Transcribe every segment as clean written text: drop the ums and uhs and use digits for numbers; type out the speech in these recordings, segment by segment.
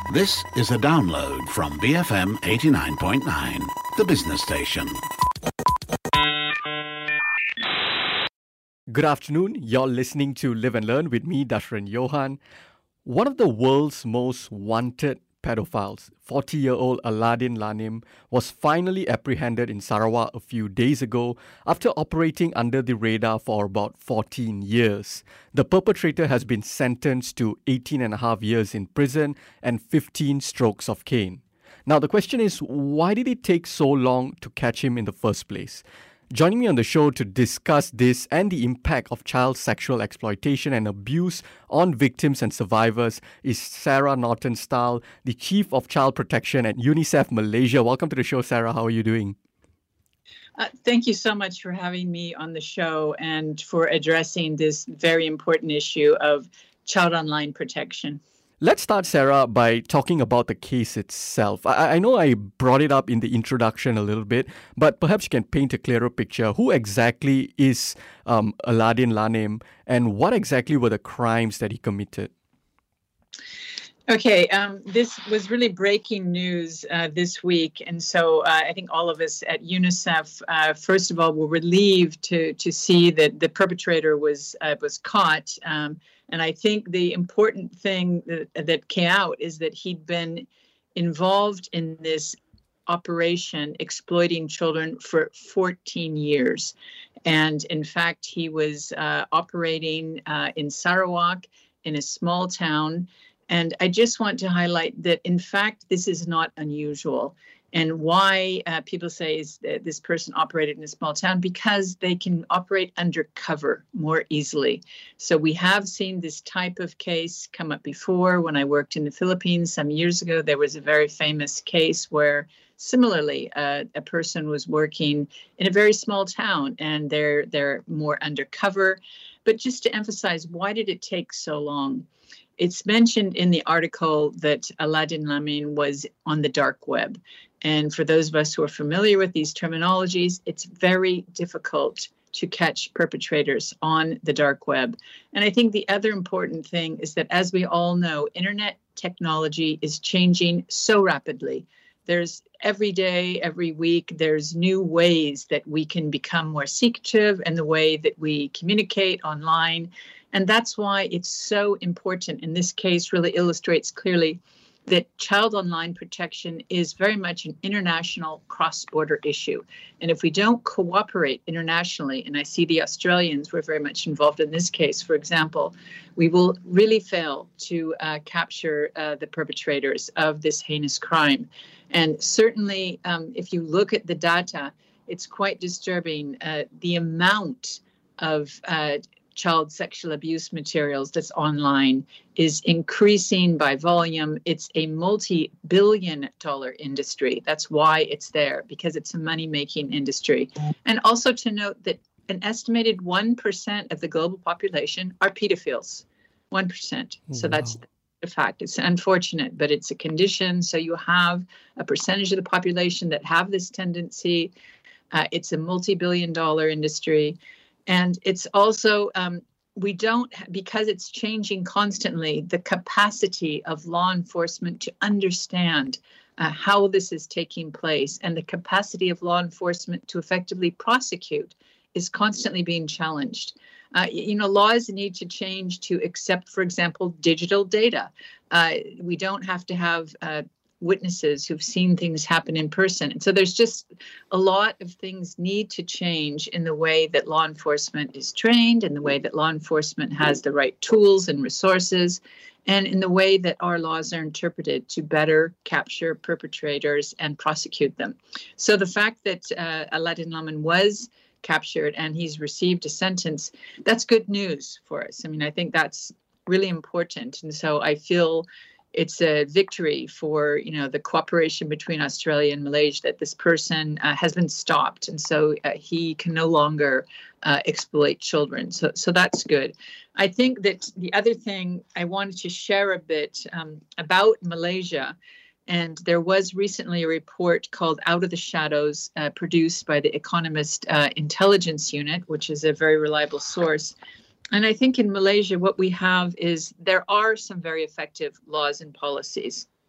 This is a download from BFM 89.9, the business station. Good afternoon. You're listening to Live and Learn with me, Dashran Johan. One of the world's most wanted pedophiles, 40-year-old Aladin Lanim, was finally apprehended in Sarawak a few days ago after operating under the radar for about 14 years. The perpetrator has been sentenced to 18 and a half years in prison and 15 strokes of cane. Now, the question is, why did it take so long to catch him in the first place? Joining me on the show to discuss this and the impact of child sexual exploitation and abuse on victims and survivors is Sarah Norton-Stahl, the Chief of Child Protection at UNICEF Malaysia. Welcome to the show, Sarah. How are you doing? Thank you so much for having me on the show and for addressing this very important issue of child online protection. Let's start, Sarah, by talking about the case itself. I know I brought it up in the introduction a little bit, but perhaps you can paint a clearer picture. Who exactly is Aladin Lanim, and what exactly were the crimes that he committed? Okay, this was really breaking news this week, and so I think all of us at UNICEF, first of all, were relieved to see that the perpetrator was caught. And I think the important thing that came out is that he'd been involved in this operation exploiting children for 14 years. And in fact, he was operating in Sarawak in a small town. And I just want to highlight that, in fact, this is not unusual. And why people say is that this person operated in a small town, because they can operate undercover more easily. So we have seen this type of case come up before. When I worked in the Philippines some years ago, there was a very famous case where similarly a person was working in a very small town and they're more undercover. But just to emphasize, why did it take so long? It's mentioned in the article that Aladin Lamin was on the dark web. And for those of us who are familiar with these terminologies, it's very difficult to catch perpetrators on the dark web. And I think the other important thing is that, as we all know, internet technology is changing so rapidly. There's every day, every week, there's new ways that we can become more secretive and the way that we communicate online. And that's why it's so important. In this case, really illustrates clearly that child online protection is very much an international cross-border issue. And if we don't cooperate internationally, and I see the Australians were very much involved in this case, for example, we will really fail to capture the perpetrators of this heinous crime. And certainly, if you look at the data, it's quite disturbing. The amount of child sexual abuse materials that's online is increasing by volume. It's a multi-billion-dollar industry. That's why it's there, because it's a money-making industry. And also to note that an estimated 1% of the global population are pedophiles. 1%. So that's a fact. It's unfortunate, but it's a condition. So you have a percentage of the population that have this tendency. It's a multi-billion-dollar industry. And it's also, we don't, because it's changing constantly, the capacity of law enforcement to understand how this is taking place, and the capacity of law enforcement to effectively prosecute is constantly being challenged. Laws need to change to accept, for example, digital data. We don't have to have witnesses who've seen things happen in person. And so there's just a lot of things need to change in the way that law enforcement is trained, in the way that law enforcement has the right tools and resources, and in the way that our laws are interpreted to better capture perpetrators and prosecute them. So the fact that Aladin Lamin was captured and he's received a sentence, that's good news for us. I mean, I think that's really important. And so I feel it's a victory for, the cooperation between Australia and Malaysia, that this person has been stopped. And so he can no longer exploit children. So that's good. I think that the other thing I wanted to share a bit about Malaysia, and there was recently a report called Out of the Shadows, produced by the Economist Intelligence Unit, which is a very reliable source. And I think in Malaysia, what we have is there are some very effective laws and policies.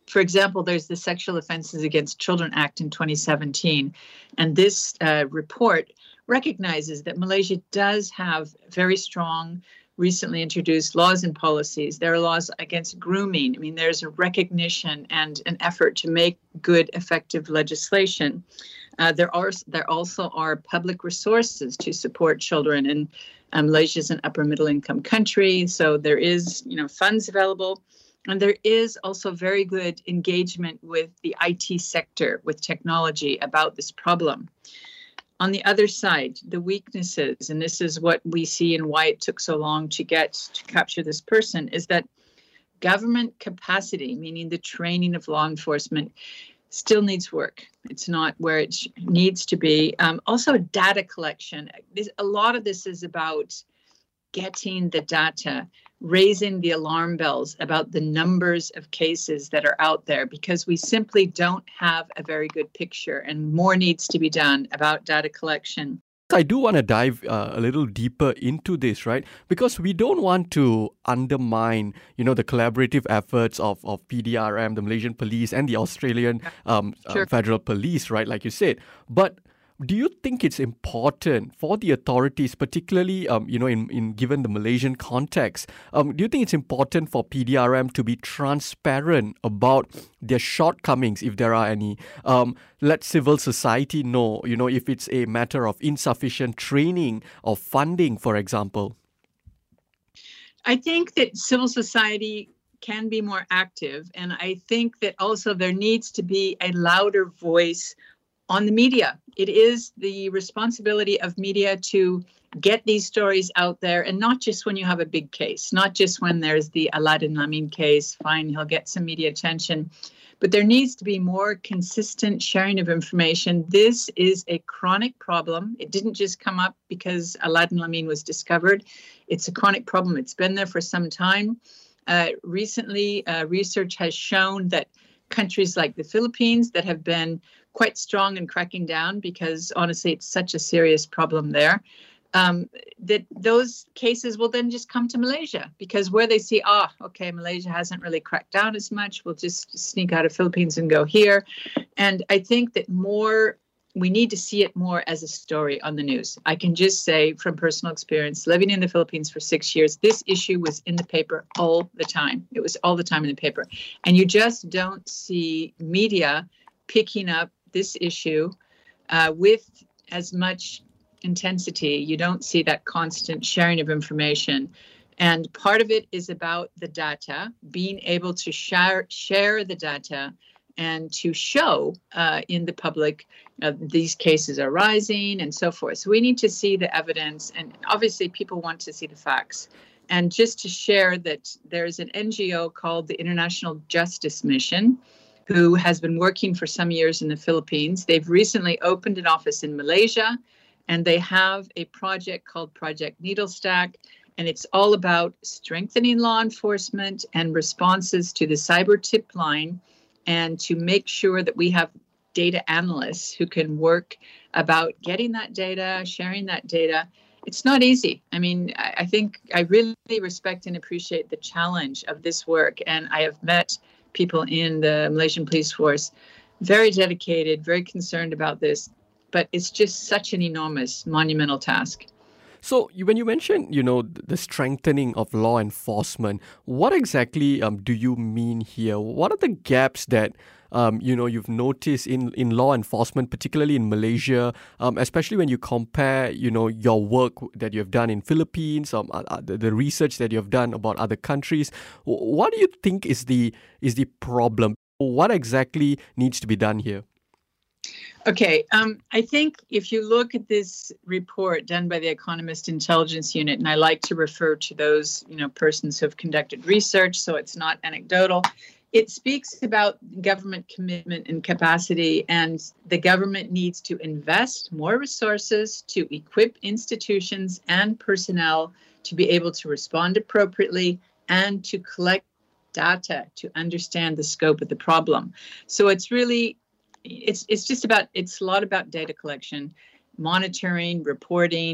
For example, there's the Sexual Offences Against Children Act in 2017, and this report recognizes that Malaysia does have very strong, recently introduced laws and policies. There are laws against grooming. I mean, there's a recognition and an effort to make good, effective legislation. There also are public resources to support children, and Malaysia is an upper middle income country, so there is, funds available. And there is also very good engagement with the IT sector, with technology about this problem. On the other side, the weaknesses, and this is what we see and why it took so long to capture this person, is that government capacity, meaning the training of law enforcement, still needs work. It's not where it needs to be. Also, data collection. A lot of this is about getting the data, raising the alarm bells about the numbers of cases that are out there, because we simply don't have a very good picture, and more needs to be done about data collection. I do want to dive a little deeper into this, right? Because we don't want to undermine, the collaborative efforts of PDRM, the Malaysian police, and the Australian federal police, right? Like you said. But do you think it's important for the authorities, particularly, in given the Malaysian context, do you think it's important for PDRM to be transparent about their shortcomings, if there are any? Let civil society know, if it's a matter of insufficient training or funding, for example. I think that civil society can be more active, and I think that also there needs to be a louder voice on the media. It is the responsibility of media to get these stories out there, and not just when you have a big case, not just when there's the Aladdin Lamin case, fine, he'll get some media attention, but there needs to be more consistent sharing of information. This is a chronic problem. It didn't just come up because Aladdin Lamin was discovered. It's a chronic problem. It's been there for some time. Recently, research has shown that countries like the Philippines that have been quite strong in cracking down, because honestly, it's such a serious problem there, that those cases will then just come to Malaysia, because where they see, Malaysia hasn't really cracked down as much, we'll just sneak out of Philippines and go here. And I think that we need to see it more as a story on the news. I can just say from personal experience, living in the Philippines for 6 years, this issue was in the paper all the time. It was all the time in the paper. And you just don't see media picking up this issue with as much intensity. You don't see that constant sharing of information. And part of it is about the data, being able to share the data and to show in the public these cases are rising and so forth. So we need to see the evidence, and obviously people want to see the facts. And just to share that there's an NGO called the International Justice Mission, who has been working for some years in the Philippines. They've recently opened an office in Malaysia, and they have a project called Project Needlestack, and it's all about strengthening law enforcement and responses to the cyber tip line, and to make sure that we have data analysts who can work about getting that data, sharing that data. It's not easy. I mean, I think I really respect and appreciate the challenge of this work, and I have met people in the Malaysian police force, very dedicated, very concerned about this, but it's just such an enormous, monumental task. So when you mention, the strengthening of law enforcement, what exactly do you mean here? What are the gaps that, you've noticed in law enforcement, particularly in Malaysia, especially when you compare, your work that you've done in Philippines, the research that you've done about other countries? What do you think is the problem? What exactly needs to be done here? Okay, I think if you look at this report done by the Economist Intelligence Unit, and I like to refer to those, persons who have conducted research, so it's not anecdotal, it speaks about government commitment and capacity, and the government needs to invest more resources to equip institutions and personnel to be able to respond appropriately and to collect data to understand the scope of the problem. So it's really it's a lot about data collection, monitoring, reporting,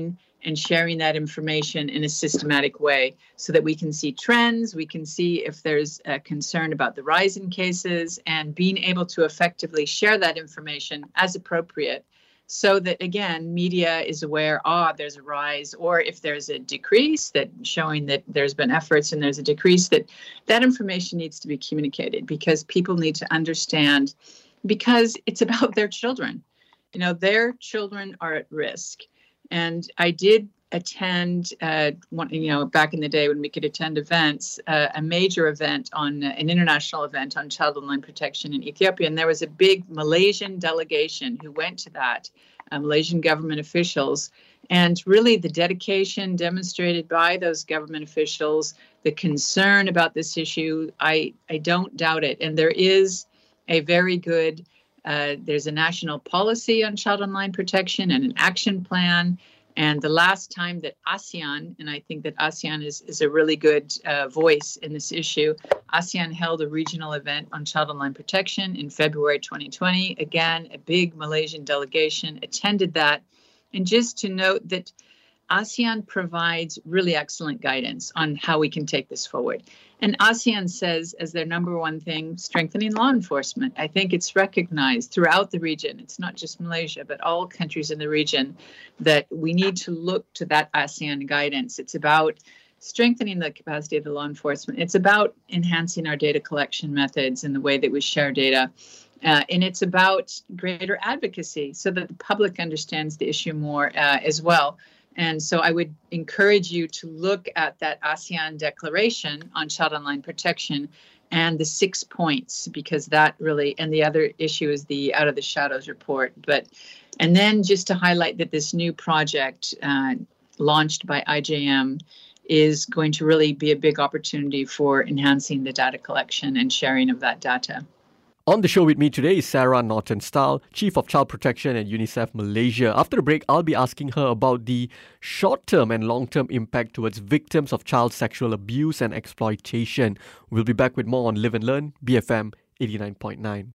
and sharing that information in a systematic way so that we can see trends, we can see if there's a concern about the rise in cases, and being able to effectively share that information as appropriate so that, again, media is aware, there's a rise, or if there's a decrease, that showing that there's been efforts and there's a decrease, that information needs to be communicated because people need to understand, because it's about their children. Their children are at risk. And I did attend, back in the day when we could attend events, a major event an international event on child online protection in Ethiopia. And there was a big Malaysian delegation who went to that, Malaysian government officials. And really the dedication demonstrated by those government officials, the concern about this issue, I don't doubt it. And there is a very good there's a national policy on child online protection and an action plan. And the last time that ASEAN, and I think that ASEAN is a really good voice in this issue, ASEAN held a regional event on child online protection in February 2020. Again, a big Malaysian delegation attended that. And just to note that ASEAN provides really excellent guidance on how we can take this forward. And ASEAN says, as their number one thing, strengthening law enforcement. I think it's recognized throughout the region. It's not just Malaysia, but all countries in the region, that we need to look to that ASEAN guidance. It's about strengthening the capacity of the law enforcement. It's about enhancing our data collection methods and the way that we share data. And it's about greater advocacy so that the public understands the issue more as well. And so I would encourage you to look at that ASEAN declaration on child online protection and the 6 points, because that really, and the other issue is the Out of the Shadows report. And then just to highlight that this new project launched by IJM is going to really be a big opportunity for enhancing the data collection and sharing of that data. On the show with me today is Sarah Norton-Staal, Chief of Child Protection at UNICEF Malaysia. After the break, I'll be asking her about the short-term and long-term impact towards victims of child sexual abuse and exploitation. We'll be back with more on Live and Learn, BFM 89.9.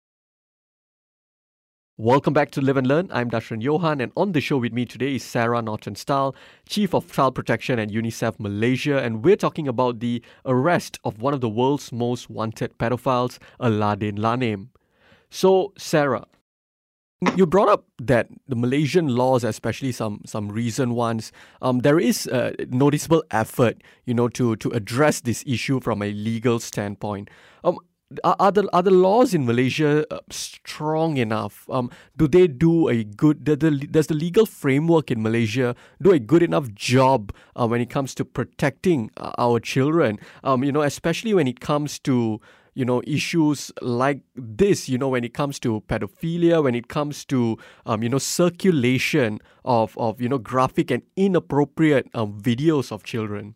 Welcome back to Live and Learn. I'm Dashran Johan, and on the show with me today is Sarah Norton-Staal, Chief of Child Protection at UNICEF Malaysia, and we're talking about the arrest of one of the world's most wanted pedophiles, Aladin Lanim. So, Sarah, you brought up that the Malaysian laws, especially some recent ones, there is a noticeable effort, to address this issue from a legal standpoint. Are the laws in Malaysia strong enough? Do they do a good? Does the legal framework in Malaysia do a good enough job when it comes to protecting our children? Especially when it comes to issues like this. When it comes to pedophilia, when it comes to circulation of graphic and inappropriate videos of children.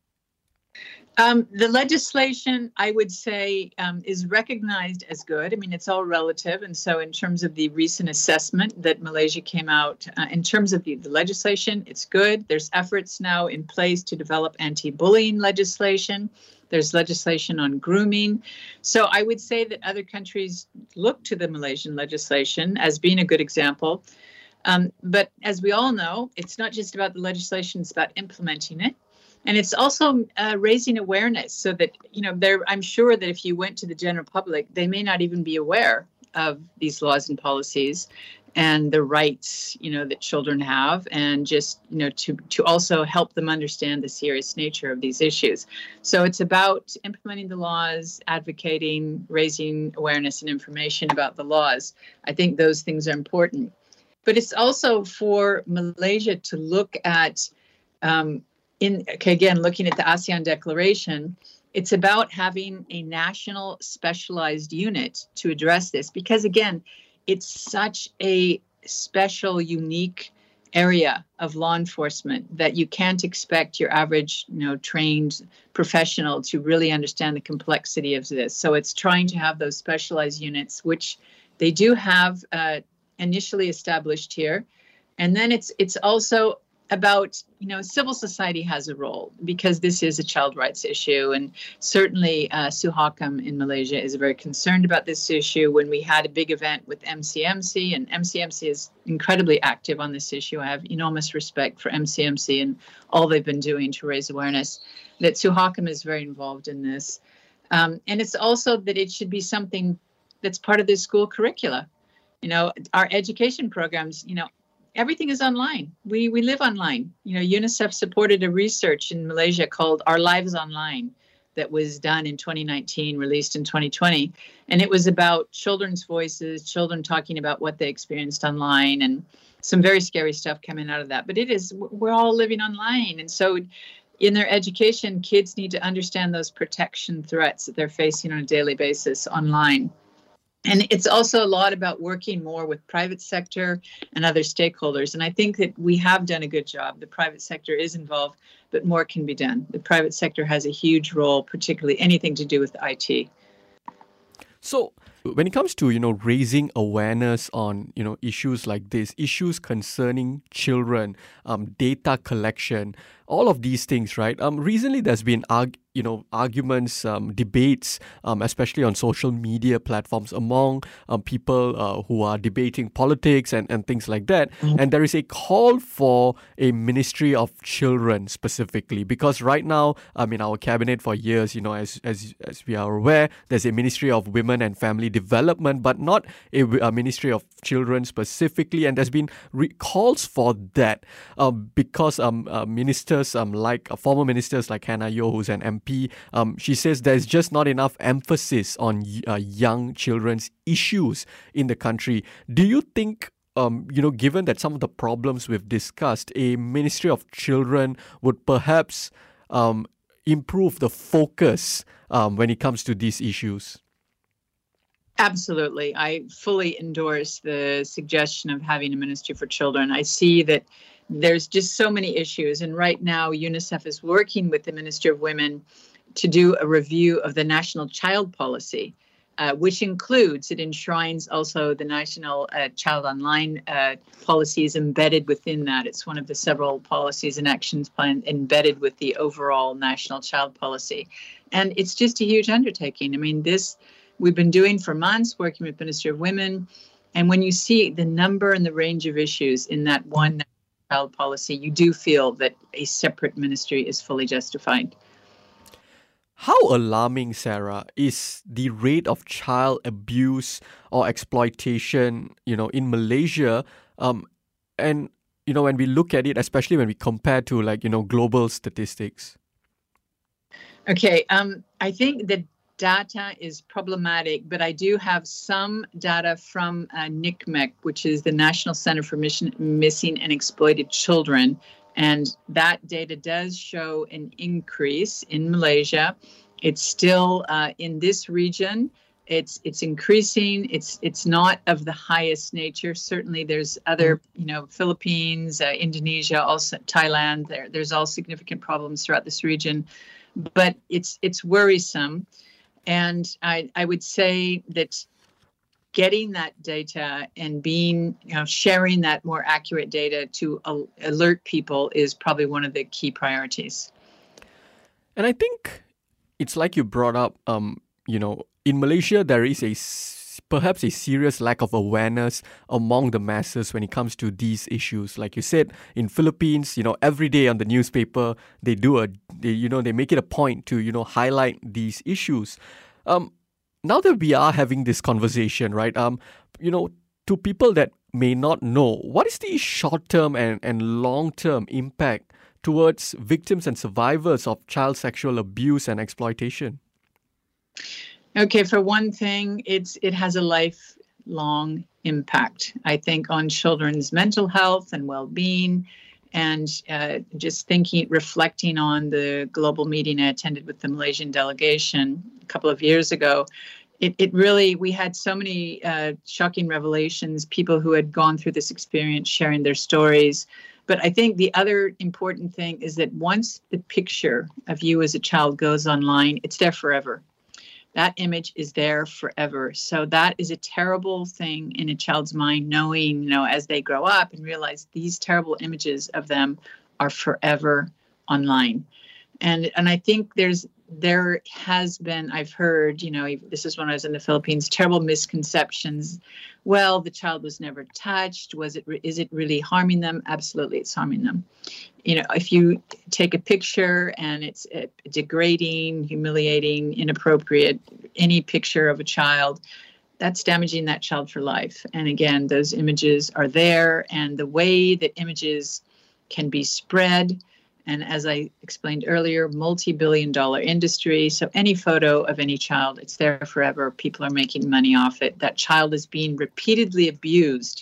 The legislation, I would say, is recognized as good. I mean, it's all relative. And so in terms of the recent assessment that Malaysia came out, in terms of the legislation, it's good. There's efforts now in place to develop anti-bullying legislation. There's legislation on grooming. So I would say that other countries look to the Malaysian legislation as being a good example. But as we all know, it's not just about the legislation, it's about implementing it. And it's also raising awareness so that, I'm sure that if you went to the general public, they may not even be aware of these laws and policies and the rights, that children have, and just, to also help them understand the serious nature of these issues. So it's about implementing the laws, advocating, raising awareness and information about the laws. I think those things are important. But it's also for Malaysia to look at looking at the ASEAN Declaration, it's about having a national specialized unit to address this. Because, again, it's such a special, unique area of law enforcement that you can't expect your average, trained professional to really understand the complexity of this. So it's trying to have those specialized units, which they do have initially established here. And then it's also about, civil society has a role because this is a child rights issue. And certainly Suhakam in Malaysia is very concerned about this issue. When we had a big event with MCMC, and MCMC is incredibly active on this issue. I have enormous respect for MCMC and all they've been doing to raise awareness, that Suhakam is very involved in this. And it's also that it should be something that's part of the school curricula. Our education programs, everything is online. We live online. UNICEF supported a research in Malaysia called Our Lives Online that was done in 2019, released in 2020. And it was about children's voices, children talking about what they experienced online, and some very scary stuff coming out of that. But we're all living online. And so in their education, kids need to understand those protection threats that they're facing on a daily basis online. And it's also a lot about working more with private sector and other stakeholders. And I think that we have done a good job. The private sector is involved, but more can be done. The private sector has a huge role, particularly anything to do with IT. So when it comes to, raising awareness on, issues like this, issues concerning children, data collection, all of these things, right? Recently there's been arguments, debates, especially on social media platforms among people who are debating politics and things like that. And there is a call for a Ministry of Children specifically, because right now, in our cabinet for years, as we are aware, there's a Ministry of Women and Family Development, but not a Ministry of Children specifically. And there's been calls for that because ministers like former ministers like Hannah Yeoh, who's an MP, she says there's just not enough emphasis on young children's issues in the country. Do you think, given that some of the problems we've discussed, a Ministry of Children would perhaps improve the focus when it comes to these issues? Absolutely. I fully endorse the suggestion of having a Ministry for Children. I see that there's just so many issues. And right now, UNICEF is working with the Ministry of Women to do a review of the National Child Policy, which includes, it enshrines also the National Child Online policies embedded within that. It's one of the several policies and actions plan embedded with the overall National Child Policy. And it's just a huge undertaking. This we've been doing for months, working with Ministry of Women. And when you see the number and the range of issues in that one child policy, you do feel that a separate ministry is fully justified. How alarming, Sarah, is the rate of child abuse or exploitation, in Malaysia? And, when we look at it, especially when we compare to global statistics? Okay, I think that data is problematic, but I do have some data from NCMEC, which is the National Center for Missing and Exploited Children. And that data does show an increase in Malaysia. It's still in this region. It's increasing. It's not of the highest nature. Certainly there's other, Philippines, Indonesia, also Thailand. There's all significant problems throughout this region, but it's worrisome. And I would say that getting that data and sharing that more accurate data to alert people is probably one of the key priorities. And I think it's like you brought up, in Malaysia, there is perhaps a serious lack of awareness among the masses when it comes to these issues. Like you said, in Philippines, every day on the newspaper, they make it a point to, highlight these issues. Now that we are having this conversation, right, to people that may not know, what is the short-term and long-term impact towards victims and survivors of child sexual abuse and exploitation? Okay, for one thing, it has a lifelong impact, I think, on children's mental health and well-being. And just reflecting on the global meeting I attended with the Malaysian delegation a couple of years ago, it really, we had so many shocking revelations, people who had gone through this experience sharing their stories. But I think the other important thing is that once the picture of you as a child goes online, it's there forever. that image is there forever. So that is a terrible thing in a child's mind, knowing, as they grow up and realize these terrible images of them are forever online. And I think there has been, I've heard, this is when I was in the Philippines, terrible misconceptions. Well, the child was never touched. Is it really harming them? Absolutely, it's harming them. If you take a picture and it's degrading, humiliating, inappropriate, any picture of a child, that's damaging that child for life. And again, those images are there, and the way that images can be spread, and as I explained earlier, multi-billion-dollar industry. So any photo of any child, it's there forever. People are making money off it. That child is being repeatedly abused,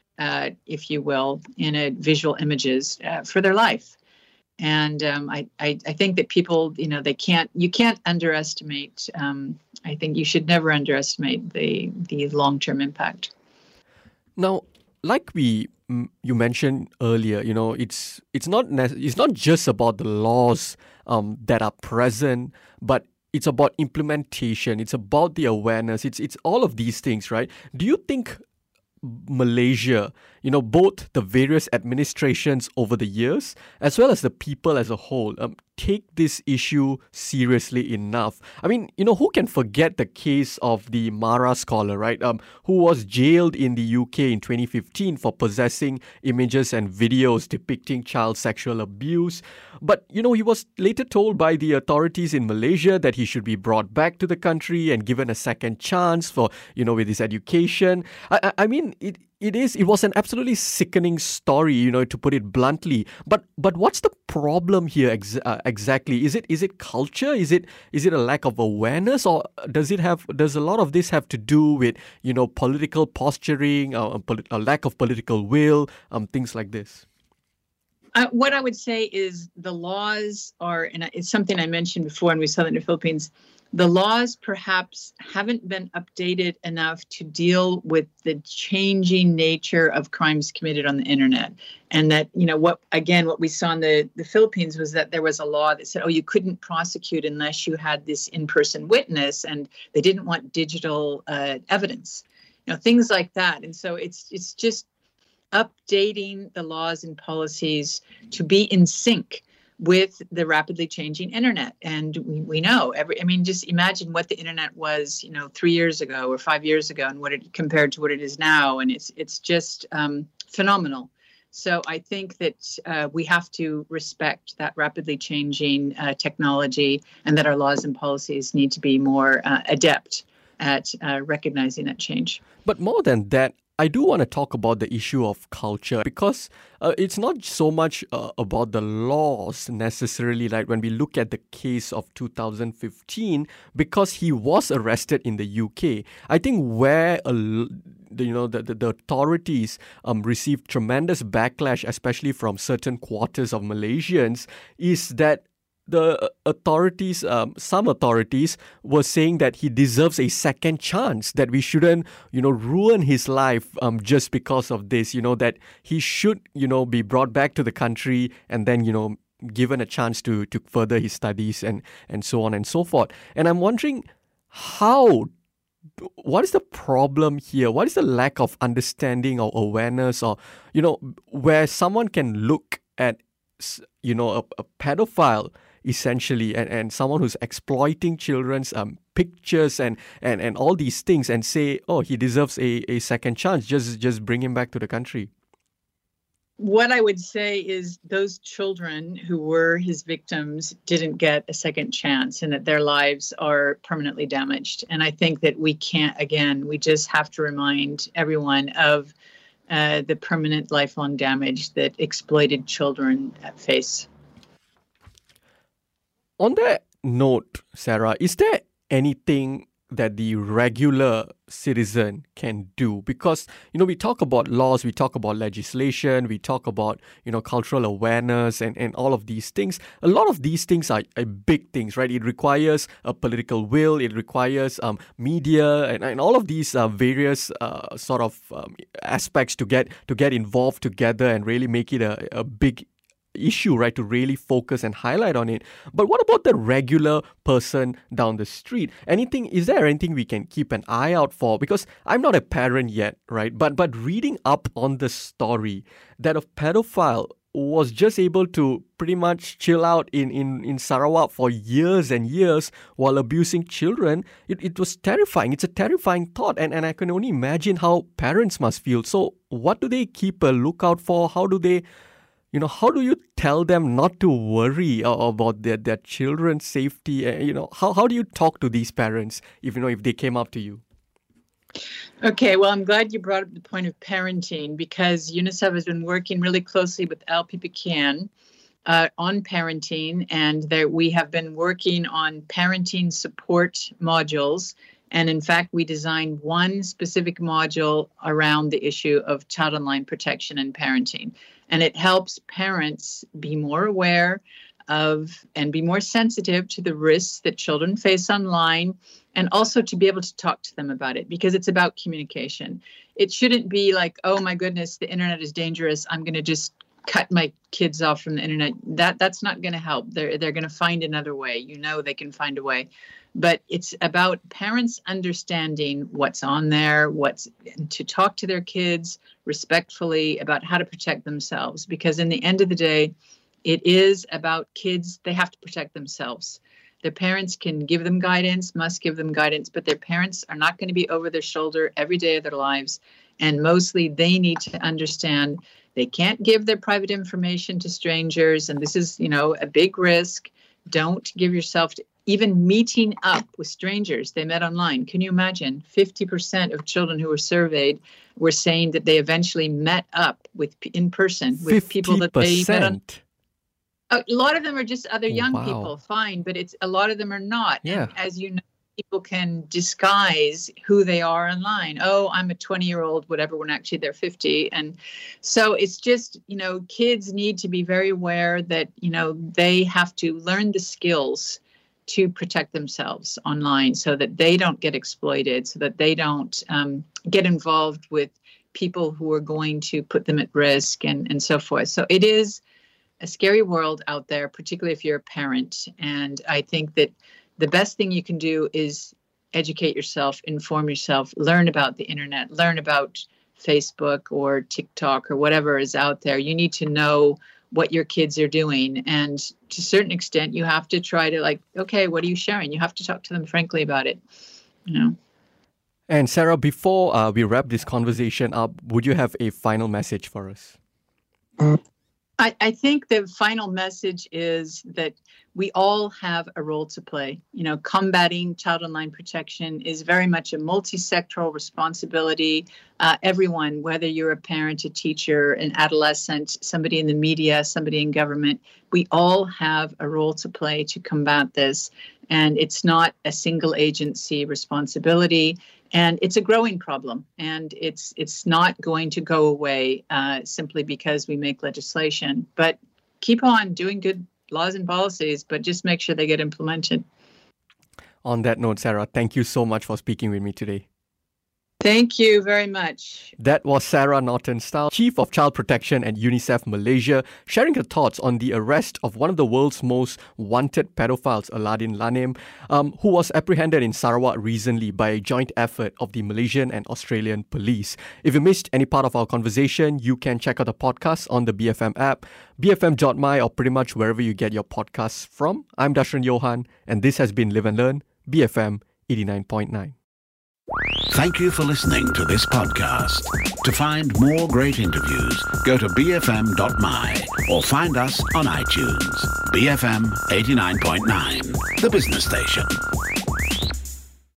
if you will, in visual images for their life. And I think that people, you can't underestimate. I think you should never underestimate the long-term impact. Now, like you mentioned earlier, it's not just about the laws that are present, but it's about implementation. It's about the awareness. It's all of these things, right? Do you think Malaysia, both the various administrations over the years, as well as the people as a whole, take this issue seriously enough? I mean, who can forget the case of the Mara scholar, right? Who was jailed in the UK in 2015 for possessing images and videos depicting child sexual abuse. But, he was later told by the authorities in Malaysia that he should be brought back to the country and given a second chance for, with his education. I mean, it was an absolutely sickening story, to put it bluntly. But what's the problem here exactly? Is it culture? Is it a lack of awareness, or does a lot of this have to do with political posturing, a lack of political will, things like this? What I would say is the laws are, and it's something I mentioned before, and we saw that in the Philippines. The laws perhaps haven't been updated enough to deal with the changing nature of crimes committed on the internet. And that, what we saw in the Philippines was that there was a law that said, you couldn't prosecute unless you had this in-person witness, and they didn't want digital evidence, things like that. And so it's just updating the laws and policies to be in sync with the rapidly changing internet. And we know just imagine what the internet was, 3 years ago or 5 years ago, and what it compared to what it is now. And it's just phenomenal. So I think that we have to respect that rapidly changing technology, and that our laws and policies need to be more adept at recognizing that change. But more than that, I do want to talk about the issue of culture, because it's not so much about the laws necessarily, right? When we look at the case of 2015, because he was arrested in the UK, I think where the authorities received tremendous backlash, especially from certain quarters of Malaysians, is that the authorities, some authorities were saying that he deserves a second chance, that we shouldn't, ruin his life just because of this, that he should, be brought back to the country and then, given a chance to further his studies and so on and so forth. And I'm wondering what is the problem here? What is the lack of understanding or awareness, or, where someone can look at, a pedophile essentially, and someone who's exploiting children's pictures and all these things, and say, he deserves a second chance, just bring him back to the country? What I would say is those children who were his victims didn't get a second chance, and that their lives are permanently damaged. And I think that we just have to remind everyone of the permanent lifelong damage that exploited children face. On that note, Sarah, is there anything that the regular citizen can do? Because, we talk about laws, we talk about legislation, we talk about, cultural awareness and all of these things. A lot of these things are big things, right? It requires a political will, it requires media and all of these various aspects to get involved together and really make it a big issue, right, to really focus and highlight on it. But what about the regular person down the street? Is there anything we can keep an eye out for? Because I'm not a parent yet, right? But reading up on the story that a pedophile was just able to pretty much chill out in Sarawak for years and years while abusing children, it was terrifying. It's a terrifying thought, and I can only imagine how parents must feel. So what do they keep a lookout for? How do you tell them not to worry about their children's safety? How do you talk to these parents if they came up to you? Okay, well, I'm glad you brought up the point of parenting, because UNICEF has been working really closely with LPPCAN on parenting, and we have been working on parenting support modules. And in fact, we designed one specific module around the issue of child online protection and parenting. And it helps parents be more aware of and be more sensitive to the risks that children face online, and also to be able to talk to them about it, because it's about communication. It shouldn't be like, oh my goodness, the internet is dangerous, I'm going to just cut my kids off from the internet. That's not going to help. They're going to find another way. They can find a way. But it's about parents understanding what's on there, to talk to their kids respectfully about how to protect themselves. Because in the end of the day, it is about kids. They have to protect themselves. Their parents can give them guidance, must give them guidance, but their parents are not going to be over their shoulder every day of their lives. And mostly they need to understand they can't give their private information to strangers. And this is, a big risk. Don't give yourself to even meeting up with strangers they met online. Can you imagine? 50% of children who were surveyed were saying that they eventually met up in person with people that they met on. A lot of them are just other young people, fine, but a lot of them are not. Yeah. And as you know, people can disguise who they are online. Oh, I'm a 20-year-old, whatever, when actually they're 50. And so it's just, kids need to be very aware that, they have to learn the skills to protect themselves online so that they don't get exploited, so that they don't get involved with people who are going to put them at risk and so forth. So it is a scary world out there, particularly if you're a parent. And I think that the best thing you can do is educate yourself, inform yourself, learn about the internet, learn about Facebook or TikTok or whatever is out there. You need to know what your kids are doing. And to a certain extent, you have to try to okay, what are you sharing? You have to talk to them frankly about it, And Sarah, before we wrap this conversation up, would you have a final message for us? I think the final message is that we all have a role to play. Combating child online protection is very much a multi-sectoral responsibility. Everyone, whether you're a parent, a teacher, an adolescent, somebody in the media, somebody in government, we all have a role to play to combat this. And it's not a single agency responsibility. And it's a growing problem, and it's not going to go away simply because we make legislation. But keep on doing good laws and policies, but just make sure they get implemented. On that note, Sarah, thank you so much for speaking with me today. Thank you very much. That was Sarah Norton-Staal, Chief of Child Protection at UNICEF Malaysia, sharing her thoughts on the arrest of one of the world's most wanted pedophiles, Aladin Lanim, who was apprehended in Sarawak recently by a joint effort of the Malaysian and Australian police. If you missed any part of our conversation, you can check out the podcast on the BFM app, bfm.my, or pretty much wherever you get your podcasts from. I'm Dashran Johan, and this has been Live and Learn, BFM 89.9. Thank you for listening to this podcast. To find more great interviews, go to bfm.my or find us on iTunes. BFM 89.9, the business station.